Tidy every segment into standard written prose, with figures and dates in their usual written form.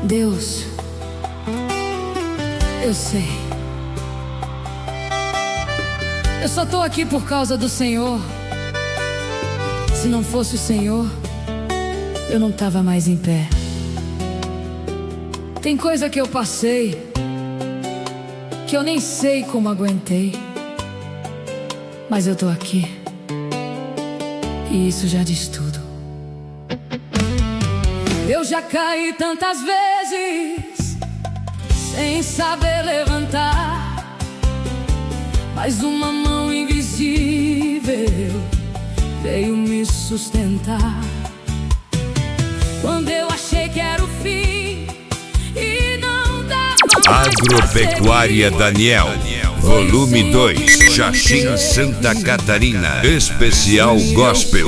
Deus, eu sei. Eu só tô aqui por causa do Senhor. Se não fosse o Senhor, eu não tava mais em pé. Tem coisa que eu passei que eu nem sei como aguentei, mas eu tô aqui, e isso já diz tudo. Eu já caí tantas vezes sem saber levantar, mas uma mão invisível veio me sustentar. Quando eu achei que era o fim e não dava mais Agropecuária Daniel, volume 2, Xaxim, Santa Catarina, especial Gospel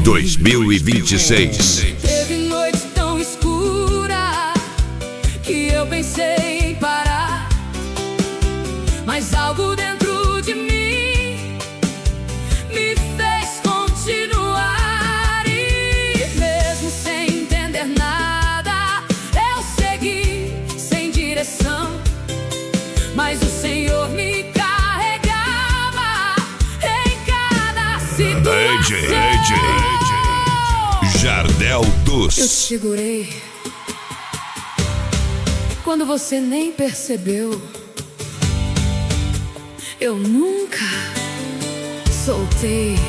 2026. Teve noite tão escura que eu pensei em parar, mas algo dentro de mim me fez continuar. E mesmo sem entender nada, eu segui sem direção, mas o Senhor me carregava em cada situação. Jardel Eu Dos. te segurei quando você nem percebeu. Eu nunca soltei.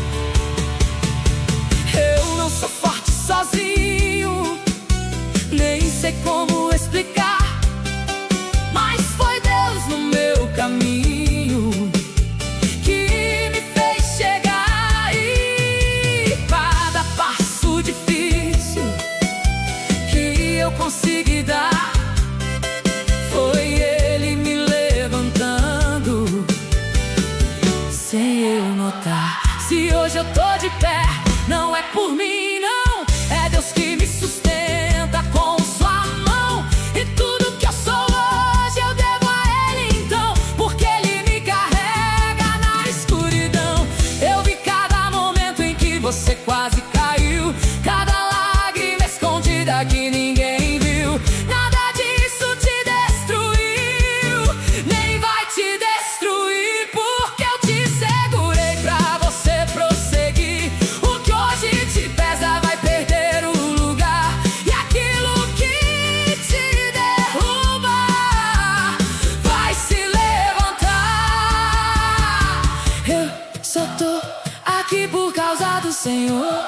Eu não sou forte sozinho, nem sei como explicar, mas foi Deus no meu caminho que me fez chegar. E cada passo difícil que eu consegui dar, foi Ele me levantando sem eu notar. Se hoje eu tô de pé, não é por mim, não, é Deus que me sustenta com sua mão. E tudo que eu sou hoje eu devo a Ele então, porque Ele me carrega na escuridão. Eu vi cada momento em que você quase caiu, cada lágrima escondida que ninguém viu. Nada disso te destruiu, nem vai te destruir, porque eu te segurei pra você prosseguir. O que hoje te pesa vai perder o lugar, e aquilo que te derruba vai se levantar. Eu só tô aqui por causa do Senhor.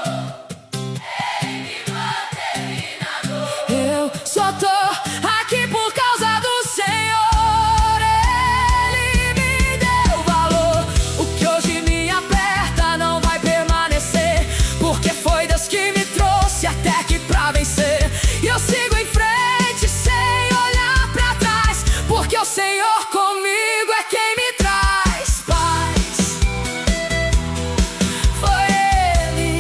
Eu só tô aqui por causa do Senhor. Ele me deu valor. O que hoje me aperta não vai permanecer, porque foi Deus que me trouxe até aqui pra vencer. E eu sigo em frente sem olhar pra trás, porque o Senhor comigo é quem me traz paz. Foi Ele,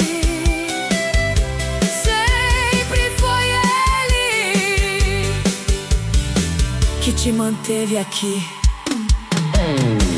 sempre foi Ele que te manteve aqui.